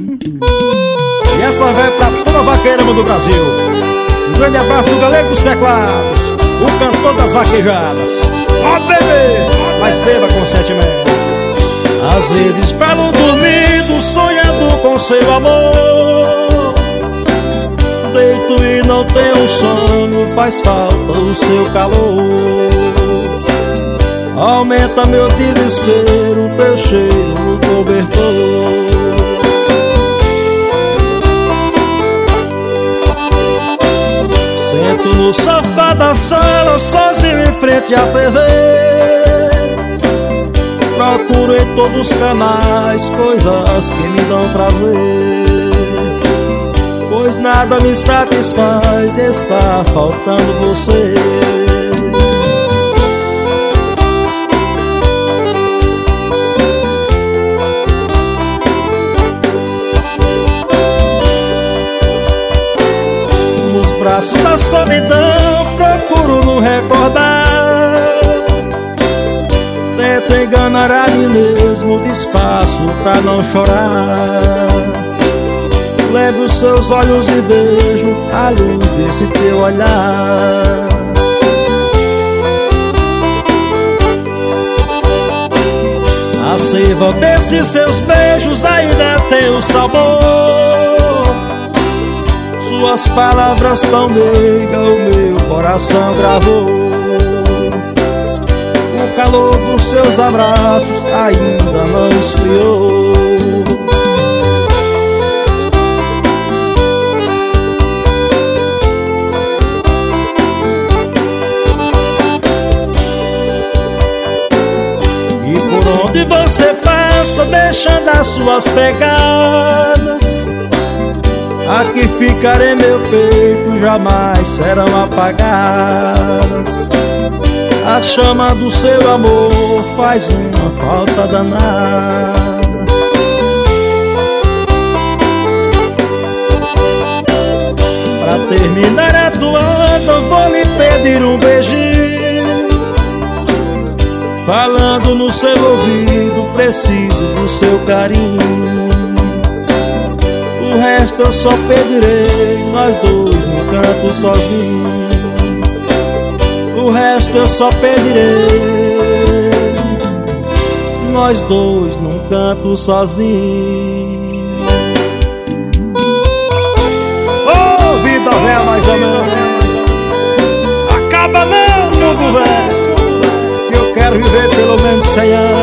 E essa vai pra toda a vaqueirama do Brasil. Um grande abraço do Galego dos Teclados, o cantor das vaquejadas. Ó bebê, mas beba com sentimento. Às vezes falo dormindo, sonhando com seu amor. Deito e não tenho sono, faz falta o seu calor. Aumenta meu desespero, teu cheiro cobertor. Sento no sofá da sala, sozinho em frente à TV. Procuro em todos os canais coisas que me dão prazer, pois nada me satisfaz e está faltando você. Nos braços da solidão procuro não recordar. Tento enganar a mim mesmo, disfarço pra não chorar. Lembro os seus olhos e vejo a luz desse teu olhar. A seiva desses seus beijos ainda tem o sabor. Suas palavras tão meigas o meu coração gravou. O calor dos seus abraços ainda não esfriou. E por onde você passa, deixando as suas pegadas, aqui ficarei, meu peito, jamais serão apagadas. A chama do seu amor faz uma falta danada. Pra terminar a toada, vou lhe pedir um beijinho, falando no seu ouvido, preciso do seu carinho. O resto eu só pedirei, nós dois no canto sozinhos. O resto eu só pedirei, nós dois num canto sozinhos. Ô, vida velha mais ou menos, acaba não, mundo velho, Eu quero viver pelo menos 100 anos.